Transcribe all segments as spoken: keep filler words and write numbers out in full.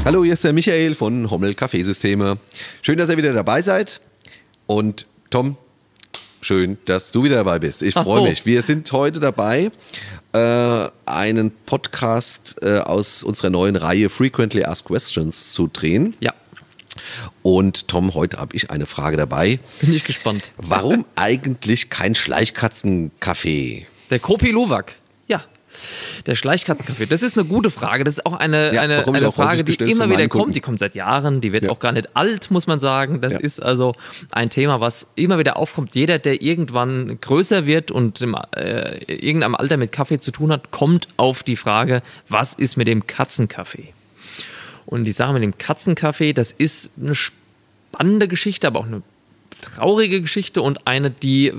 Hallo, hier ist der Michael von Hommel Kaffeesysteme. Schön, dass ihr wieder dabei seid. Und Tom, schön, dass du wieder dabei bist. Ich freue mich. Wir sind heute dabei, äh, einen Podcast äh, aus unserer neuen Reihe Frequently Asked Questions zu drehen. Ja. Und Tom, heute habe ich eine Frage dabei. Bin ich gespannt. Warum eigentlich kein Schleichkatzenkaffee? Der Kopi Luwak. Ja. Der Schleichkatzenkaffee, das ist eine gute Frage. Das ist auch eine, ja, eine, eine Frage, die immer wieder kommt. Kunden. Die kommt seit Jahren, die wird ja. auch gar nicht alt, muss man sagen. Das ja. ist also ein Thema, was immer wieder aufkommt. Jeder, der irgendwann größer wird und im, äh, irgendeinem Alter mit Kaffee zu tun hat, kommt auf die Frage, was ist mit dem Katzenkaffee? Und die Sache mit dem Katzenkaffee, das ist eine spannende Geschichte, aber auch eine traurige Geschichte und eine, die,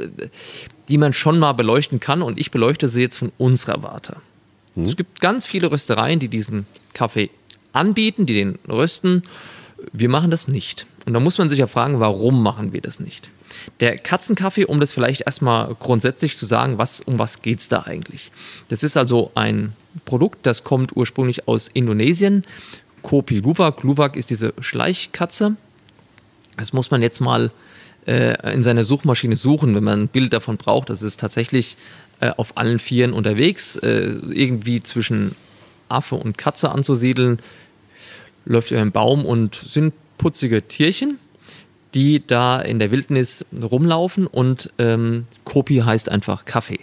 die man schon mal beleuchten kann. Und ich beleuchte sie jetzt von unserer Warte. Mhm. Es gibt ganz viele Röstereien, die diesen Kaffee anbieten, die den rösten. Wir machen das nicht. Und da muss man sich ja fragen, warum machen wir das nicht? Der Katzenkaffee, um das vielleicht erstmal grundsätzlich zu sagen, was, um was geht es da eigentlich? Das ist also ein Produkt, das kommt ursprünglich aus Indonesien. Kopi Luwak. Luwak ist diese Schleichkatze. Das muss man jetzt mal äh, in seiner Suchmaschine suchen, wenn man ein Bild davon braucht. Das ist tatsächlich äh, auf allen Vieren unterwegs, äh, irgendwie zwischen Affe und Katze anzusiedeln. Läuft über einen Baum und sind putzige Tierchen, die da in der Wildnis rumlaufen und ähm, Kopi heißt einfach Kaffee.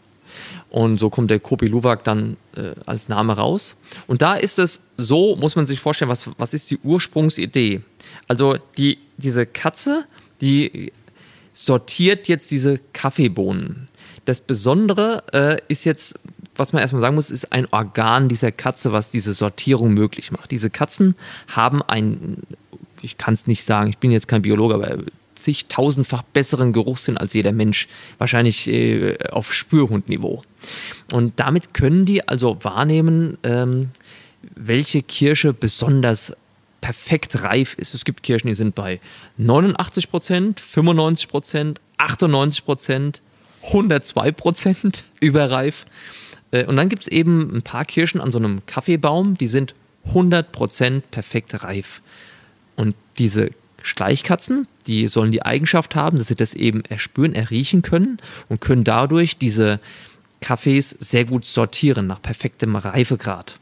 Und so kommt der Kopi Luwak dann äh, als Name raus. Und da ist es so, muss man sich vorstellen, was, was ist die Ursprungsidee? Also die, diese Katze, die sortiert jetzt diese Kaffeebohnen. Das Besondere äh, ist jetzt, was man erstmal sagen muss, ist ein Organ dieser Katze, was diese Sortierung möglich macht. Diese Katzen haben ein, ich kann es nicht sagen, ich bin jetzt kein Biologe, aber zigtausendfach besseren Geruchssinn als jeder Mensch. Wahrscheinlich äh, auf Spürhundniveau. Und damit können die also wahrnehmen, ähm, welche Kirsche besonders perfekt reif ist. Es gibt Kirschen, die sind bei neunundachtzig Prozent, fünfundneunzig Prozent, achtundneunzig Prozent, hundertzwei Prozent überreif. Äh, und dann gibt es eben ein paar Kirschen an so einem Kaffeebaum, die sind hundert Prozent perfekt reif. Und diese Schleichkatzen, die sollen die Eigenschaft haben, dass sie das eben erspüren, erriechen können und können dadurch diese Kaffees sehr gut sortieren nach perfektem Reifegrad.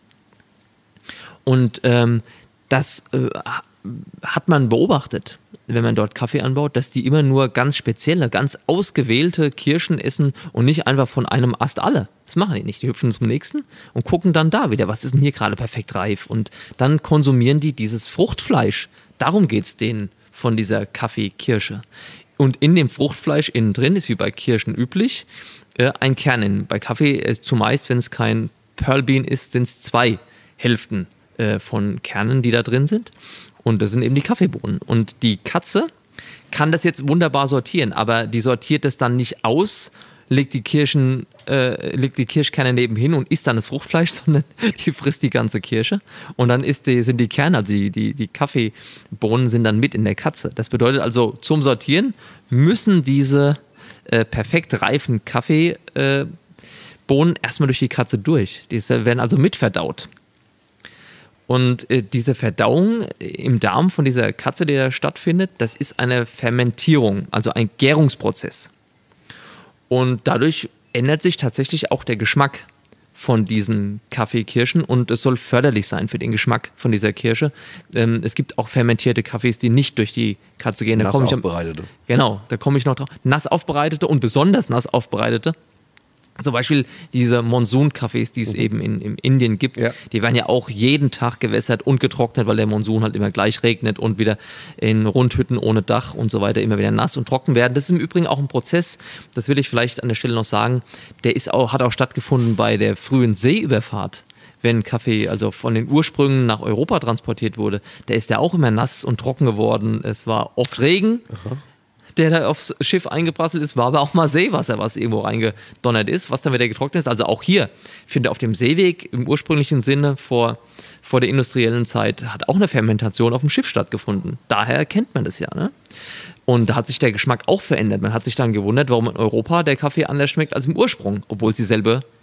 Und ähm, das äh, hat man beobachtet, wenn man dort Kaffee anbaut, dass die immer nur ganz spezielle, ganz ausgewählte Kirschen essen und nicht einfach von einem Ast alle. Das machen die nicht. Die hüpfen zum nächsten und gucken dann da wieder, was ist denn hier gerade perfekt reif? Und dann konsumieren die dieses Fruchtfleisch. Darum geht es denen von dieser Kaffeekirsche. Und in dem Fruchtfleisch innen drin ist wie bei Kirschen üblich äh, ein Kern. In, bei Kaffee ist zumeist, wenn es kein Pearl Bean ist, sind es zwei Hälften äh, von Kernen, die da drin sind. Und das sind eben die Kaffeebohnen. Und die Katze kann das jetzt wunderbar sortieren, aber die sortiert das dann nicht aus, legt die Kirschen, äh, legt die Kirschkerne nebenhin und isst dann das Fruchtfleisch, sondern die frisst die ganze Kirsche. Und dann ist die, sind die Kerne, also die, die, die Kaffeebohnen sind dann mit in der Katze. Das bedeutet also, zum Sortieren müssen diese äh, perfekt reifen Kaffeebohnen äh, erstmal durch die Katze durch. Die werden also mitverdaut. Und äh, diese Verdauung im Darm von dieser Katze, die da stattfindet, das ist eine Fermentierung, also ein Gärungsprozess. Und dadurch ändert sich tatsächlich auch der Geschmack von diesen Kaffeekirschen und es soll förderlich sein für den Geschmack von dieser Kirsche. Ähm, es gibt auch fermentierte Kaffees, die nicht durch die Katze gehen. Da nass ich aufbereitete. Genau, da komme ich noch drauf. Nass aufbereitete und besonders nass aufbereitete. Zum Beispiel diese Monsun-Kaffees, die es mhm. eben in, in Indien gibt, ja. Die werden ja auch jeden Tag gewässert und getrocknet, weil der Monsun halt immer gleich regnet und wieder in Rundhütten ohne Dach und so weiter immer wieder nass und trocken werden. Das ist im Übrigen auch ein Prozess, das will ich vielleicht an der Stelle noch sagen, der ist auch, hat auch stattgefunden bei der frühen Seeüberfahrt. Wenn Kaffee also von den Ursprüngen nach Europa transportiert wurde, der ist ja auch immer nass und trocken geworden. Es war oft Regen. Aha. Der da aufs Schiff eingeprasselt ist, war aber auch mal Seewasser, was irgendwo reingedonnert ist, was dann wieder getrocknet ist. Also auch hier, ich finde, auf dem Seeweg im ursprünglichen Sinne vor, vor der industriellen Zeit hat auch eine Fermentation auf dem Schiff stattgefunden. Daher kennt man das ja, ne? Und da hat sich der Geschmack auch verändert. Man hat sich dann gewundert, warum in Europa der Kaffee anders schmeckt als im Ursprung, obwohl es dieselbe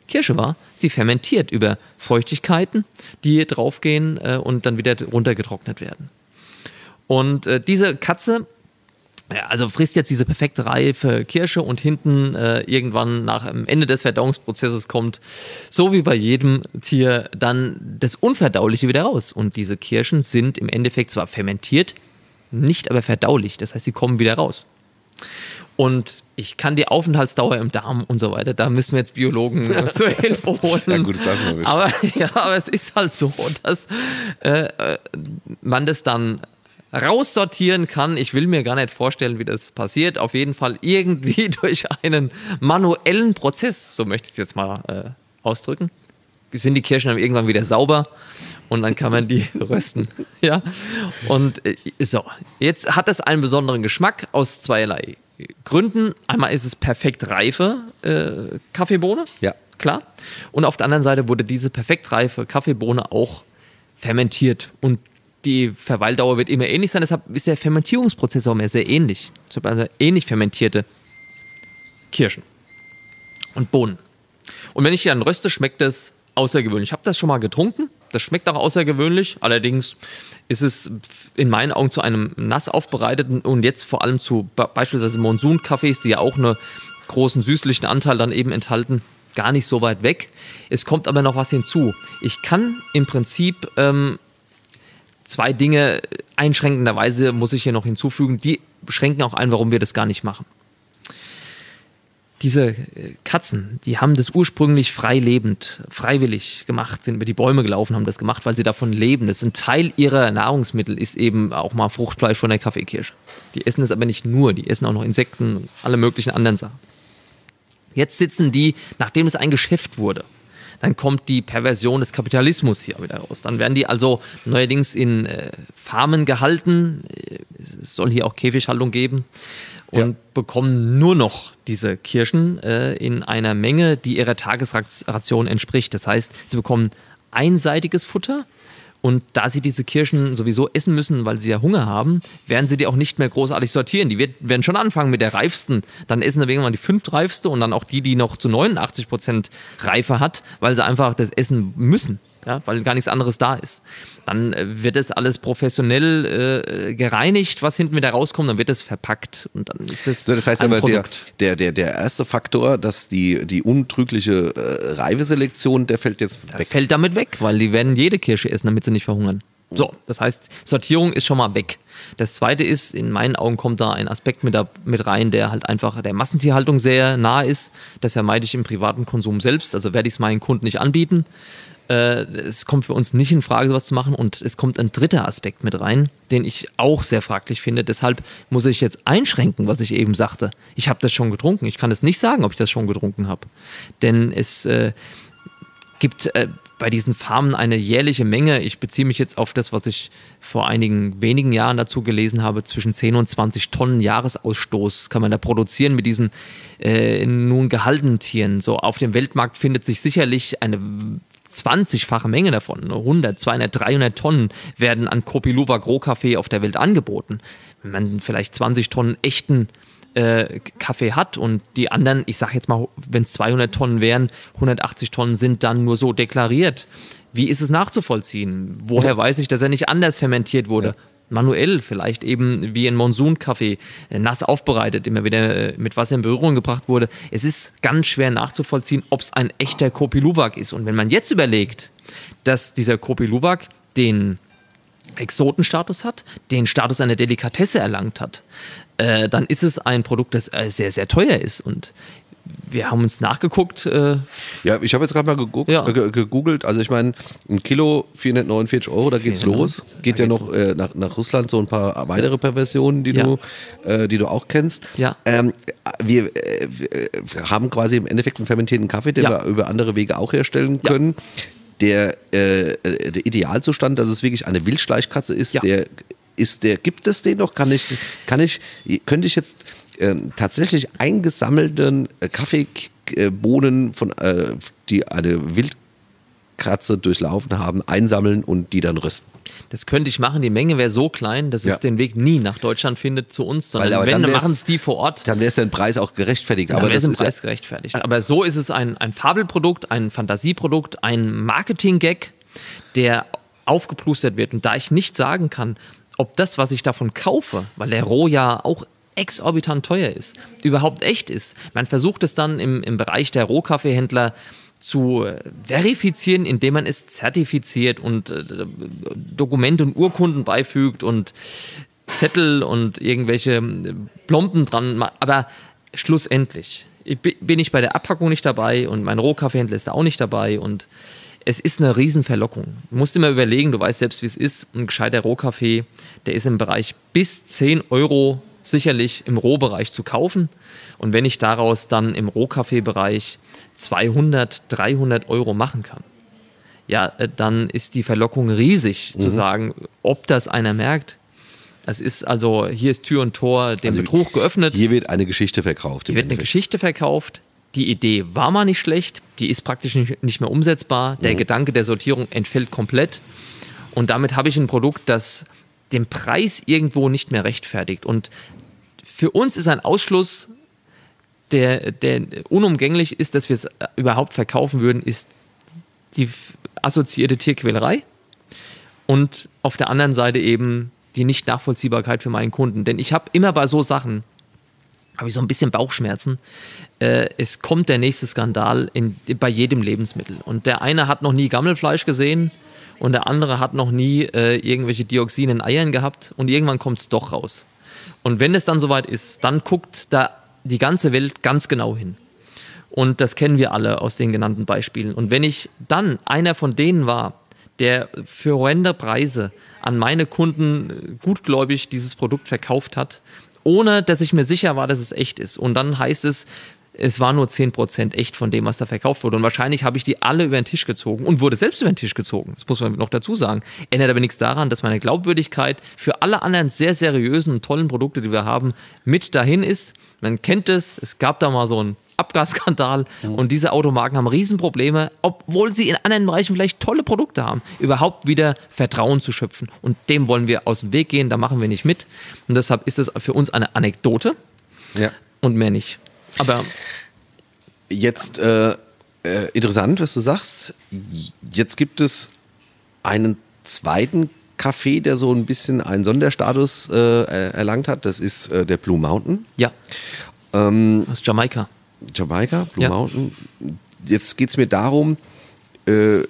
Kirsche war, sie fermentiert über Feuchtigkeiten, die draufgehen äh, und dann wieder runtergetrocknet werden. Und äh, diese Katze, ja, also frisst jetzt diese perfekt reife Kirsche und hinten äh, irgendwann nach dem Ende des Verdauungsprozesses kommt, so wie bei jedem Tier, dann das Unverdauliche wieder raus. Und diese Kirschen sind im Endeffekt zwar fermentiert, nicht aber verdaulich. Das heißt, sie kommen wieder raus. Und ich kann die Aufenthaltsdauer im Darm und so weiter, da müssen wir jetzt Biologen zur Hilfe holen. Ja, gut, das lassen wir aber, ja, aber es ist halt so, dass äh, man das dann raussortieren kann. Ich will mir gar nicht vorstellen, wie das passiert. Auf jeden Fall irgendwie durch einen manuellen Prozess, so möchte ich es jetzt mal äh, ausdrücken, sind die Kirschen dann irgendwann wieder sauber und dann kann man die rösten. Ja? Und äh, so, jetzt hat es einen besonderen Geschmack aus zweierlei Gründen. Einmal ist es perfekt reife äh, Kaffeebohne, ja, klar. Und auf der anderen Seite wurde diese perfekt reife Kaffeebohne auch fermentiert und die Verweildauer wird immer ähnlich sein, deshalb ist der Fermentierungsprozess auch mehr sehr ähnlich. Ich habe also ähnlich fermentierte Kirschen und Bohnen. Und wenn ich die dann röste, schmeckt das außergewöhnlich. Ich habe das schon mal getrunken, das schmeckt auch außergewöhnlich, allerdings ist es in meinen Augen zu einem nass aufbereiteten und jetzt vor allem zu beispielsweise Monsun-Kaffees, die ja auch einen großen süßlichen Anteil dann eben enthalten, gar nicht so weit weg. Es kommt aber noch was hinzu. Ich kann im Prinzip ähm, zwei Dinge einschränkenderweise, muss ich hier noch hinzufügen, die schränken auch ein, warum wir das gar nicht machen. Diese Katzen, die haben das ursprünglich frei lebend, freiwillig gemacht, sind über die Bäume gelaufen, haben das gemacht, weil sie davon leben. Das ist ein Teil ihrer Nahrungsmittel, ist eben auch mal Fruchtfleisch von der Kaffeekirsche. Die essen das aber nicht nur, die essen auch noch Insekten und alle möglichen anderen Sachen. Jetzt sitzen die, nachdem es ein Geschäft wurde, dann kommt die Perversion des Kapitalismus hier wieder raus. Dann werden die also neuerdings in äh, Farmen gehalten, es soll hier auch Käfighaltung geben und ja. bekommen nur noch diese Kirschen äh, in einer Menge, die ihrer Tagesration entspricht. Das heißt, sie bekommen einseitiges Futter und da sie diese Kirschen sowieso essen müssen, weil sie ja Hunger haben, werden sie die auch nicht mehr großartig sortieren. Die wird, werden schon anfangen mit der reifsten, dann essen sie irgendwann die fünftreifste und dann auch die, die noch zu neunundachtzig Prozent Reife hat, weil sie einfach das essen müssen. Ja, weil gar nichts anderes da ist. Dann äh, wird das alles professionell äh, gereinigt, was hinten wieder rauskommt, dann wird das verpackt und dann ist das so, das heißt ein aber, Produkt. Der, der, der erste Faktor, dass die, die untrügliche äh, Reifeselektion, der fällt jetzt das weg. fällt damit weg, weil die werden jede Kirsche essen, damit sie nicht verhungern. So, das heißt, Sortierung ist schon mal weg. Das zweite ist, in meinen Augen kommt da ein Aspekt mit, da, mit rein, der halt einfach der Massentierhaltung sehr nah ist. Das vermeide ich im privaten Konsum selbst, also werde ich es meinen Kunden nicht anbieten. Es kommt für uns nicht in Frage, sowas zu machen. Und es kommt ein dritter Aspekt mit rein, den ich auch sehr fraglich finde. Deshalb muss ich jetzt einschränken, was ich eben sagte. Ich habe das schon getrunken. Ich kann es nicht sagen, ob ich das schon getrunken habe. Denn es äh, gibt äh, bei diesen Farmen eine jährliche Menge. Ich beziehe mich jetzt auf das, was ich vor einigen wenigen Jahren dazu gelesen habe. Zwischen zehn und zwanzig Tonnen Jahresausstoß kann man da produzieren mit diesen äh, nun gehaltenen Tieren. So auf dem Weltmarkt findet sich sicherlich eine zwanzigfache Menge davon, hundert, zweihundert, dreihundert Tonnen werden an Kopi Luwak Rohkaffee auf der Welt angeboten. Wenn man vielleicht zwanzig Tonnen echten äh, Kaffee hat und die anderen, ich sage jetzt mal, wenn es zweihundert Tonnen wären, hundertachtzig Tonnen sind dann nur so deklariert. Wie ist es nachzuvollziehen? Woher weiß ich, dass er nicht anders fermentiert wurde? Ja. Manuell, vielleicht eben wie ein Monsun-Kaffee, nass aufbereitet, immer wieder mit Wasser in Berührung gebracht wurde. Es ist ganz schwer nachzuvollziehen, ob es ein echter Kopi Luwak ist. Und wenn man jetzt überlegt, dass dieser Kopi Luwak den Exotenstatus hat, den Status einer Delikatesse erlangt hat, äh, dann ist es ein Produkt, das äh, sehr, sehr teuer ist. Und wir haben uns nachgeguckt. Äh, ja, ich habe jetzt gerade mal geguckt, ja. äh, gegoogelt. Also ich meine, ein Kilo vierhundertneunundvierzig Euro, da geht's los. Geht ja noch äh, nach, nach Russland so ein paar weitere Perversionen, die, ja. du, äh, die du auch kennst. Ja. Ähm, wir, äh, wir haben quasi im Endeffekt einen fermentierten Kaffee, den ja. wir über andere Wege auch herstellen können. Ja. Der, äh, der Idealzustand, dass es wirklich eine Wildschleichkatze ist, ja. der ist der, gibt es den noch? Kann ich, kann ich, könnte ich jetzt äh, tatsächlich eingesammelten äh, Kaffeebohnen von, äh, die eine Katze durchlaufen haben, einsammeln und die dann rösten. Das könnte ich machen. Die Menge wäre so klein, dass Ja. es den Weg nie nach Deutschland findet zu uns, sondern Weil, aber wenn, dann dann wär's- machen es die vor Ort. Dann wäre es den Preis auch gerechtfertigt. Dann Aber wäre es das im ist ja, Preis gerechtfertigt. Aber so ist es ein, ein Fabelprodukt, ein Fantasieprodukt, ein Marketing-Gag, der aufgeplustert wird. Und da ich nicht sagen kann, ob das, was ich davon kaufe, weil der Roh ja auch exorbitant teuer ist, überhaupt echt ist. Man versucht es dann im, im Bereich der Rohkaffeehändler zu äh, verifizieren, indem man es zertifiziert und äh, Dokumente und Urkunden beifügt und Zettel und irgendwelche äh, Plomben dran. ma- Aber schlussendlich ich bi- bin ich bei der Abpackung nicht dabei und mein Rohkaffeehändler ist da auch nicht dabei und es ist eine Riesenverlockung. Du musst dir mal überlegen, du weißt selbst, wie es ist. Ein gescheiter Rohkaffee, der ist im Bereich bis zehn Euro sicherlich im Rohbereich zu kaufen. Und wenn ich daraus dann im Rohkaffeebereich zweihundert, dreihundert Euro machen kann, ja, äh, dann ist die Verlockung riesig zu sagen, ob das einer merkt. Es ist also, hier ist Tür und Tor dem Also Betrug geöffnet. hier wird eine Geschichte verkauft. Hier wird eine Geschichte verkauft. Die Idee war mal nicht schlecht, die ist praktisch nicht, nicht mehr umsetzbar. Der Gedanke der Sortierung entfällt komplett. Und damit habe ich ein Produkt, das den Preis irgendwo nicht mehr rechtfertigt. Und für uns ist ein Ausschluss, der, der unumgänglich ist, dass wir es überhaupt verkaufen würden, ist die f- assoziierte Tierquälerei und auf der anderen Seite eben die Nicht-Nachvollziehbarkeit für meinen Kunden. Denn ich habe immer bei so Sachen, habe ich so ein bisschen Bauchschmerzen. Äh, es kommt der nächste Skandal in, bei jedem Lebensmittel. Und der eine hat noch nie Gammelfleisch gesehen und der andere hat noch nie äh, irgendwelche Dioxine in Eiern gehabt und irgendwann kommt es doch raus. Und wenn es dann soweit ist, dann guckt da die ganze Welt ganz genau hin. Und das kennen wir alle aus den genannten Beispielen. Und wenn ich dann einer von denen war, der für horrende Preise an meine Kunden gutgläubig dieses Produkt verkauft hat, ohne dass ich mir sicher war, dass es echt ist. Und dann heißt es, es war nur zehn Prozent echt von dem, was da verkauft wurde. Und wahrscheinlich habe ich die alle über den Tisch gezogen und wurde selbst über den Tisch gezogen. Das muss man noch dazu sagen. Ändert aber nichts daran, dass meine Glaubwürdigkeit für alle anderen sehr seriösen und tollen Produkte, die wir haben, mit dahin ist. Man kennt es, es gab da mal so einen Abgasskandal und diese Automarken haben Riesenprobleme, obwohl sie in anderen Bereichen vielleicht tolle Produkte haben, überhaupt wieder Vertrauen zu schöpfen. Und dem wollen wir aus dem Weg gehen, da machen wir nicht mit. Und deshalb ist es für uns eine Anekdote Ja. und mehr nicht. Aber Jetzt äh, äh, interessant, was du sagst. Jetzt gibt es einen zweiten Kaffee, der so ein bisschen einen Sonderstatus äh, erlangt hat. Das ist äh, der Blue Mountain. ja, Ähm, aus Jamaika. Jamaika, Blue Ja. Mountain. Jetzt geht es mir darum, äh,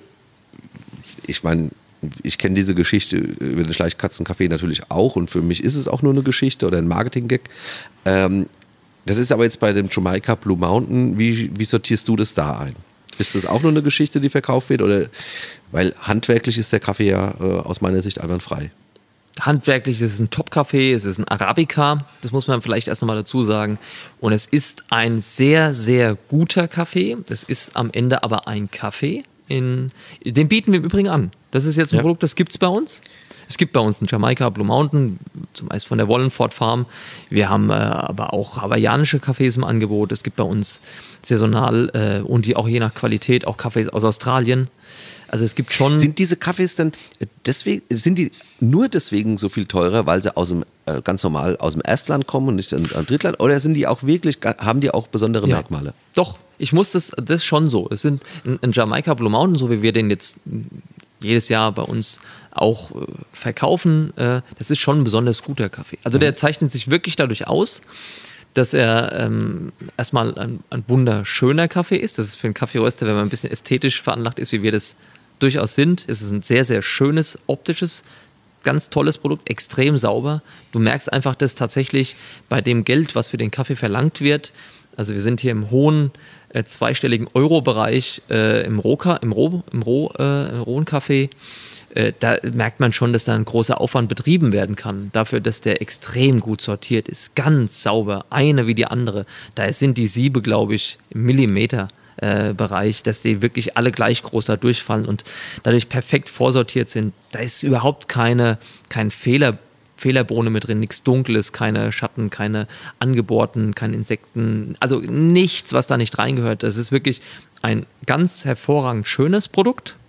ich meine, ich kenne diese Geschichte über den Schleichkatzenkaffee natürlich auch und für mich ist es auch nur eine Geschichte oder ein Marketing-Gag. Ähm, das ist aber jetzt bei dem Jamaika Blue Mountain, wie, wie sortierst du das da ein? Ist das auch nur eine Geschichte, die verkauft wird? Oder, weil handwerklich ist der Kaffee ja äh, aus meiner Sicht einwandfrei. Handwerklich ist es ein Top-Kaffee, es ist ein Arabica, das muss man vielleicht erst nochmal dazu sagen. Und es ist ein sehr, sehr guter Kaffee. Es ist am Ende aber ein Kaffee. In, den bieten wir im Übrigen an. Das ist jetzt ein Ja. Produkt, das gibt es bei uns. Es gibt bei uns einen Jamaika Blue Mountain, zumeist von der Wallingford Farm. Wir haben äh, aber auch hawaiianische Kaffees im Angebot. Es gibt bei uns saisonal äh, und die auch je nach Qualität auch Kaffees aus Australien. Also es gibt schon... Sind diese Kaffees dann deswegen, sind die nur deswegen so viel teurer, weil sie aus dem, äh, ganz normal aus dem Erstland kommen und nicht aus dem Drittland? Oder sind die auch wirklich, haben die auch besondere Ja. Merkmale? Doch, ich muss das, das ist schon so. Es sind ein, ein Jamaika Blue Mountain, so wie wir den jetzt jedes Jahr bei uns auch äh, verkaufen, äh, das ist schon ein besonders guter Kaffee. Also der zeichnet sich wirklich dadurch aus, dass er ähm, erstmal ein, ein wunderschöner Kaffee ist. Das ist für einen Kaffeeröster, wenn man ein bisschen ästhetisch veranlagt ist, wie wir das durchaus sind. Es ist ein sehr, sehr schönes, optisches, ganz tolles Produkt, extrem sauber. Du merkst einfach, dass tatsächlich bei dem Geld, was für den Kaffee verlangt wird, also wir sind hier im hohen äh, zweistelligen Euro-Bereich äh, im Rohka, im Roh, im Roh, äh, im rohen Kaffee, äh, da merkt man schon, dass da ein großer Aufwand betrieben werden kann, dafür, dass der extrem gut sortiert ist, ganz sauber, eine wie die andere. Da sind die Siebe, glaube ich, im Millimeter. Äh, Bereich, dass die wirklich alle gleich groß da durchfallen und dadurch perfekt vorsortiert sind. Da ist überhaupt keine, kein Fehler, Fehlerbohne mit drin, nichts Dunkles, keine Schatten, keine angebohrten, keine Insekten, also nichts, was da nicht reingehört. Das ist wirklich ein ganz hervorragend schönes Produkt,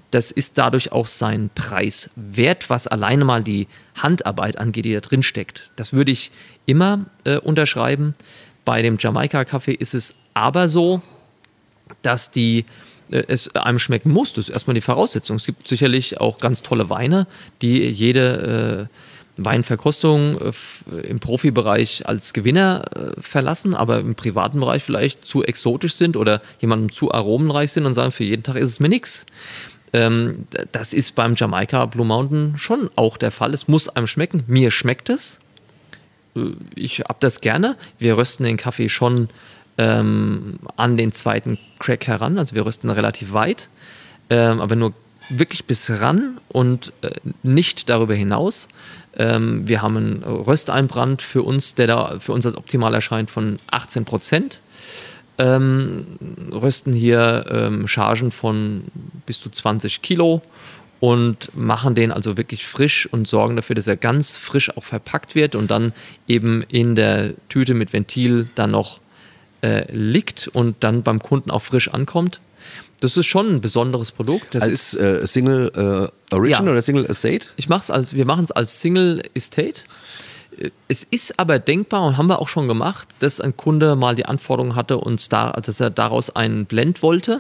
das ist dadurch auch sein Preis wert, was alleine mal die Handarbeit angeht, die da drin steckt. Das würde ich immer äh, unterschreiben. Bei dem Jamaika-Kaffee ist es aber so, dass die, äh, es einem schmecken muss. Das ist erstmal die Voraussetzung. Es gibt sicherlich auch ganz tolle Weine, die jede äh, Weinverkostung äh, im Profibereich als Gewinner äh, verlassen, aber im privaten Bereich vielleicht zu exotisch sind oder jemandem zu aromenreich sind und sagen, für jeden Tag ist es mir nix. Ähm, das ist beim Jamaika Blue Mountain schon auch der Fall. Es muss einem schmecken. Mir schmeckt es. Ich hab das gerne. Wir rösten den Kaffee schon ähm, an den zweiten Crack heran. Also wir rösten relativ weit, ähm, aber nur wirklich bis ran und äh, nicht darüber hinaus. Ähm, wir haben einen Rösteinbrand für uns, der da für uns als optimal erscheint, von achtzehn Prozent. Ähm, rösten hier ähm, Chargen von bis zu zwanzig Kilo und machen den also wirklich frisch und sorgen dafür, dass er ganz frisch auch verpackt wird und dann eben in der Tüte mit Ventil dann noch äh, liegt und dann beim Kunden auch frisch ankommt. Das ist schon ein besonderes Produkt. Das als ist äh, Single äh, Origin ja. oder Single Estate? Ich mach's als, wir machen es als Single Estate. Es ist aber denkbar und haben wir auch schon gemacht, dass ein Kunde mal die Anforderung hatte, uns da, dass er daraus einen Blend wollte.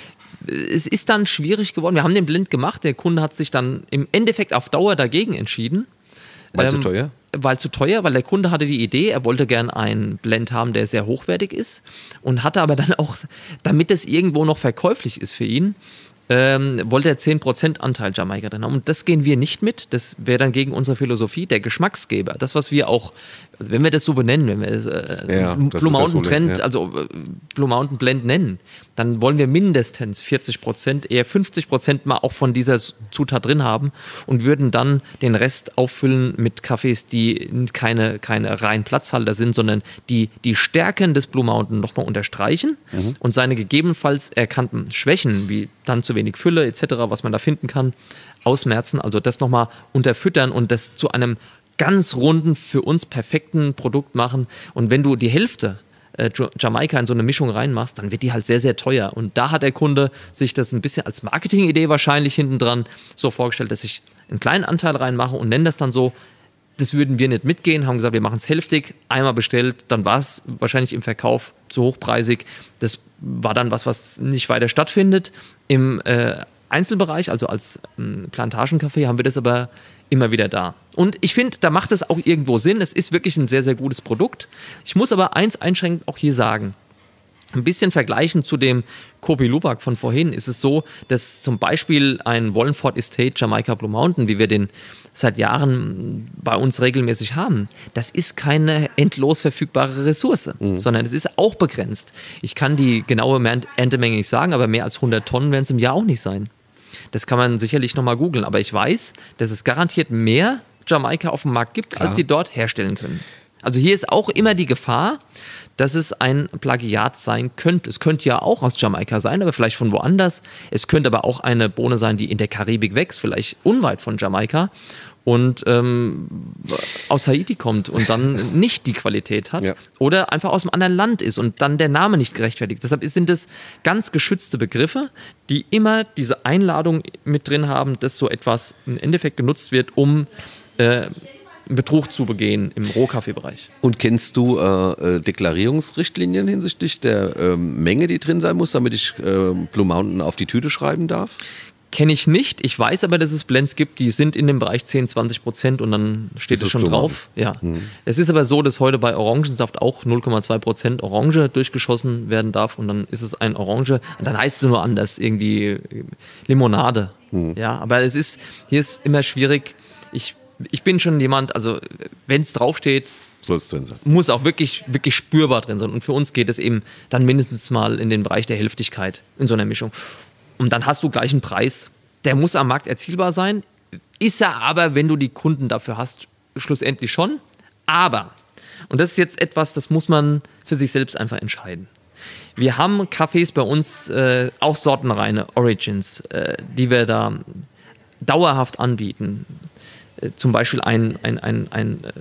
Es ist dann schwierig geworden. Wir haben den Blend gemacht. Der Kunde hat sich dann im Endeffekt auf Dauer dagegen entschieden. Weil ähm, zu teuer? Weil zu teuer, weil der Kunde hatte die Idee, er wollte gern einen Blend haben, der sehr hochwertig ist und hatte aber dann auch, damit es irgendwo noch verkäuflich ist für ihn, ähm, wollte er zehn Prozent Anteil Jamaika drin haben. Und das gehen wir nicht mit. Das wäre dann gegen unsere Philosophie, der Geschmacksgeber. Das, was wir auch, also wenn wir das so benennen, wenn wir es äh, ja, Blue Mountain Trend, ja. also äh, Blue Mountain Blend nennen, dann wollen wir mindestens vierzig Prozent, eher fünfzig Prozent mal auch von dieser Zutat drin haben und würden dann den Rest auffüllen mit Kaffees, die keine, keine reinen Platzhalter sind, sondern die die Stärken des Blue Mountain nochmal unterstreichen mhm. und seine gegebenenfalls erkannten Schwächen, wie dann zu wenig Fülle et cetera, was man da finden kann, ausmerzen, also das nochmal unterfüttern und das zu einem ganz runden, für uns perfekten Produkt machen. Und wenn du die Hälfte äh, Jamaika in so eine Mischung reinmachst, dann wird die halt sehr, sehr teuer. Und da hat der Kunde sich das ein bisschen als Marketingidee wahrscheinlich hinten dran so vorgestellt, dass ich einen kleinen Anteil reinmache und nenne das dann so. Das würden wir nicht mitgehen, haben gesagt, wir machen es hälftig, einmal bestellt, dann war es wahrscheinlich im Verkauf zu hochpreisig. Das war dann was, was nicht weiter stattfindet. Im äh, Einzelbereich, also als ähm, Plantagenkaffee, haben wir das aber immer wieder da. Und ich finde, da macht es auch irgendwo Sinn. Es ist wirklich ein sehr, sehr gutes Produkt. Ich muss aber eins einschränkend auch hier sagen. Ein bisschen vergleichen zu dem Kopi Luwak von vorhin ist es so, dass zum Beispiel ein Wallingford Estate Jamaika Blue Mountain, wie wir den seit Jahren bei uns regelmäßig haben, das ist keine endlos verfügbare Ressource, mhm. sondern es ist auch begrenzt. Ich kann die genaue Erntemenge nicht sagen, aber mehr als hundert Tonnen werden es im Jahr auch nicht sein. Das kann man sicherlich nochmal googeln, aber ich weiß, dass es garantiert mehr Jamaika auf dem Markt gibt, Klar. als sie dort herstellen können. Also hier ist auch immer die Gefahr, dass es ein Plagiat sein könnte. Es könnte ja auch aus Jamaika sein, aber vielleicht von woanders. Es könnte aber auch eine Bohne sein, die in der Karibik wächst, vielleicht unweit von Jamaika und ähm, aus Haiti kommt und dann nicht die Qualität hat ja. oder einfach aus einem anderen Land ist und dann der Name nicht gerechtfertigt. Deshalb sind es ganz geschützte Begriffe, die immer diese Einladung mit drin haben, dass so etwas im Endeffekt genutzt wird, um äh, Betrug zu begehen im Rohkaffeebereich. Und kennst du äh, Deklarierungsrichtlinien hinsichtlich der äh, Menge, die drin sein muss, damit ich äh, Blue Mountain auf die Tüte schreiben darf? Kenne ich nicht. Ich weiß aber, dass es Blends gibt, die sind in dem Bereich zehn, zwanzig Prozent und dann steht es schon drauf. Ja. Hm. Es ist aber so, dass heute bei Orangensaft auch null Komma zwei Prozent Orange durchgeschossen werden darf und dann ist es ein Orange und dann heißt es nur anders, irgendwie Limonade. Hm. Ja, aber es ist, hier ist immer schwierig. Ich, ich bin schon jemand, also wenn es draufsteht, soll es drin sein. Muss auch wirklich, wirklich spürbar drin sein. Und für uns geht es eben dann mindestens mal in den Bereich der Hälftigkeit in so einer Mischung. Und dann hast du gleich einen Preis. Der muss am Markt erzielbar sein. Ist er aber, wenn du die Kunden dafür hast, schlussendlich schon. Aber, und das ist jetzt etwas, das muss man für sich selbst einfach entscheiden. Wir haben Kaffees bei uns, äh, auch sortenreine Origins, äh, die wir da dauerhaft anbieten. Äh, zum Beispiel ein, ein, ein, ein äh,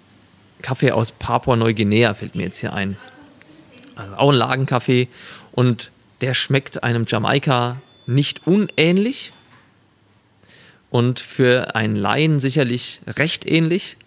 Kaffee aus Papua-Neuguinea fällt mir jetzt hier ein. Also auch ein Lagenkaffee und der schmeckt einem Jamaika nicht unähnlich, und für einen Laien sicherlich recht ähnlich.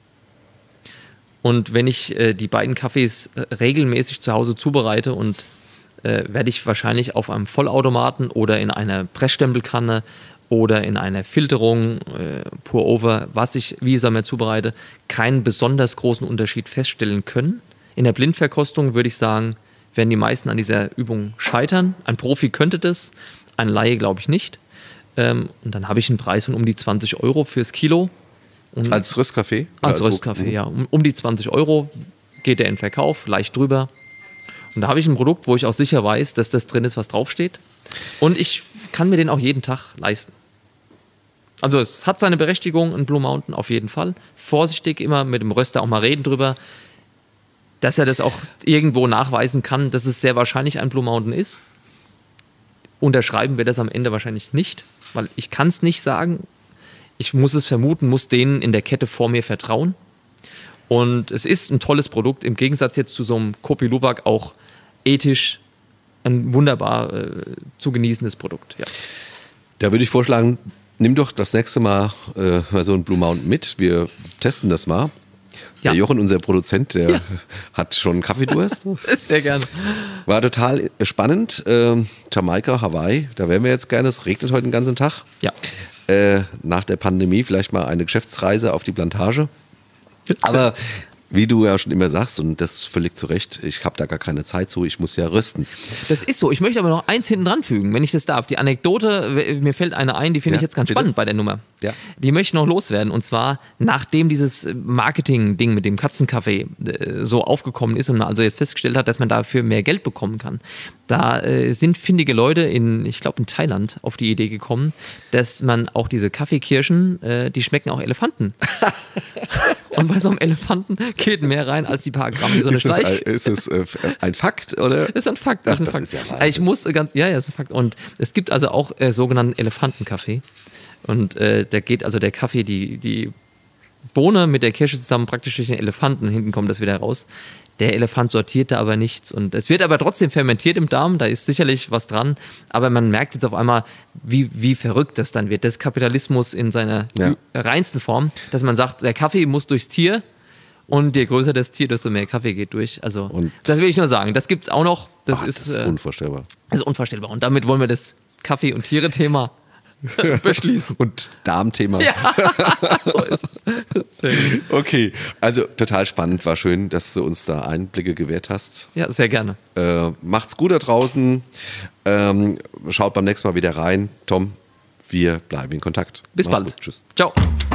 Und wenn ich äh, die beiden Kaffees äh, regelmäßig zu Hause zubereite und äh, werde ich wahrscheinlich auf einem Vollautomaten oder in einer Pressstempelkanne oder in einer Filterung, äh, Pour-Over, was ich wie ich es mir zubereite, keinen besonders großen Unterschied feststellen können. In der Blindverkostung würde ich sagen, werden die meisten an dieser Übung scheitern. Ein Profi könnte das, ein Laie glaube ich nicht. Ähm, und dann habe ich einen Preis von um die zwanzig Euro fürs Kilo. Und als Röstkaffee? Als, als Röstkaffee, ja. Um, um die zwanzig Euro geht der in Verkauf, leicht drüber. Und da habe ich ein Produkt, wo ich auch sicher weiß, dass das drin ist, was draufsteht. Und ich kann mir den auch jeden Tag leisten. Also es hat seine Berechtigung, ein Blue Mountain auf jeden Fall. Vorsichtig immer mit dem Röster auch mal reden drüber, dass er das auch irgendwo nachweisen kann, dass es sehr wahrscheinlich ein Blue Mountain ist. Unterschreiben wir das am Ende wahrscheinlich nicht, weil ich kann es nicht sagen. Ich muss es vermuten, muss denen in der Kette vor mir vertrauen. Und es ist ein tolles Produkt, im Gegensatz jetzt zu so einem Kopi Luwak auch ethisch ein wunderbar äh, zu genießendes Produkt. Ja. Da würde ich vorschlagen, nimm doch das nächste Mal äh, mal so ein Blue Mountain mit. Wir testen das mal. Ja. Der Jochen, unser Produzent, der ja. hat schon Kaffeedurst. Sehr gerne. War total spannend. Ähm, Jamaika, Hawaii, da wären wir jetzt gerne. Es regnet heute den ganzen Tag. Ja. Äh, nach der Pandemie vielleicht mal eine Geschäftsreise auf die Plantage. Aber wie du ja schon immer sagst, und das völlig zu Recht, ich habe da gar keine Zeit zu, ich muss ja rösten. Das ist so. Ich möchte aber noch eins hinten dran fügen, wenn ich das darf. Die Anekdote, mir fällt eine ein, die finde Ja, ich jetzt ganz bitte? spannend bei der Nummer. Ja. Die möchte ich noch loswerden. Und zwar, nachdem dieses Marketing-Ding mit dem Katzenkaffee äh, so aufgekommen ist und man also jetzt festgestellt hat, dass man dafür mehr Geld bekommen kann, da äh, sind findige Leute in, ich glaube in Thailand, auf die Idee gekommen, dass man auch diese Kaffeekirschen, äh, die schmecken auch Elefanten. Und bei so einem Elefanten geht mehr rein als die paar Gramm, die so eine Ist das Schleich... ein, ist das äh, ein Fakt? Oder? Das ist ein Fakt. Ach, Das ist ein das Fakt. ist ja Wahnsinn. Also ich muss ganz, ja, ja, das ist ein Fakt. Und es gibt also auch äh, sogenannten Elefantenkaffee. Und äh, da geht also der Kaffee, die, die Bohne mit der Kirsche zusammen praktisch durch den Elefanten, hinten kommt das wieder raus. Der Elefant sortiert da aber nichts. Und es wird aber trotzdem fermentiert im Darm, da ist sicherlich was dran. Aber man merkt jetzt auf einmal, wie, wie verrückt das dann wird. Das ist Kapitalismus in seiner Ja. reinsten Form, dass man sagt, der Kaffee muss durchs Tier. Und je größer das Tier, desto mehr Kaffee geht durch. Also, Und das will ich nur sagen. Das gibt es auch noch. Das, Ach, ist, das ist äh, unvorstellbar. das ist unvorstellbar. Und damit wollen wir das Kaffee- und Tiere-Thema beschließen. Und Darmthema. Ja, so ist es. Sehr gut. Okay, also total spannend, war schön, dass du uns da Einblicke gewährt hast. Ja, sehr gerne. Äh, macht's gut da draußen. Ähm, schaut beim nächsten Mal wieder rein. Tom, wir bleiben in Kontakt. Bis Mach's bald. gut. Tschüss. Ciao.